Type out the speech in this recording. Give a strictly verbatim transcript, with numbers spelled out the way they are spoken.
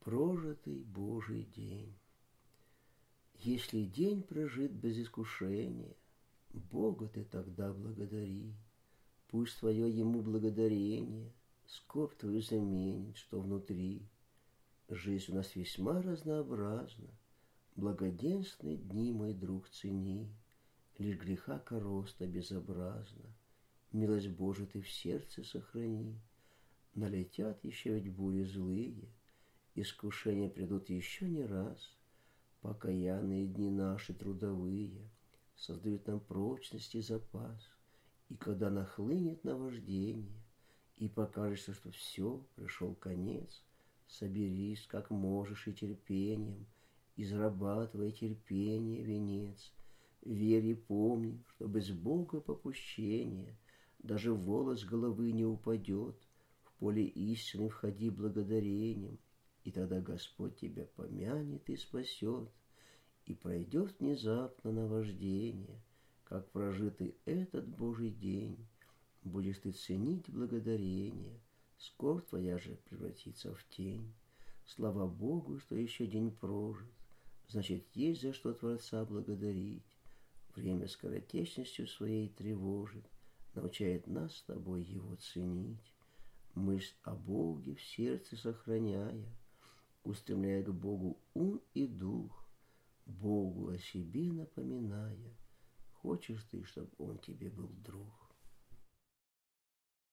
прожитый Божий день. Если день прожит без искушения, Бога ты тогда благодари. Пусть твое ему благодарение скорбь твою заменит, что внутри. Жизнь у нас весьма разнообразна, благоденственные дни, мой друг, цени. Лишь греха короста безобразна, милость Божию ты в сердце сохрани. Налетят еще ведь бури злые, искушения придут еще не раз. Покаянные дни наши трудовые создают нам прочность и запас. И когда нахлынет наваждение, и покажется, что все, пришел конец, соберись, как можешь, и терпением, израбатывай терпение венец. Верь и помни, что без Бога попущения даже волос головы не упадет. В поле истины входи благодарением, и тогда Господь тебя помянет и спасет. И пройдет внезапно наваждение, как прожитый этот Божий день. Будешь ты ценить благодарение, скоро твоя же превратится в тень. Слава Богу, что еще день прожит, значит, есть за что Творца благодарить. Время скоротечностью своей тревожит, научает нас с тобой его ценить. Мысль о Боге в сердце сохраняя, устремляя к Богу ум и дух, Богу о себе напоминая. Хочешь ты, чтобы он тебе был друг?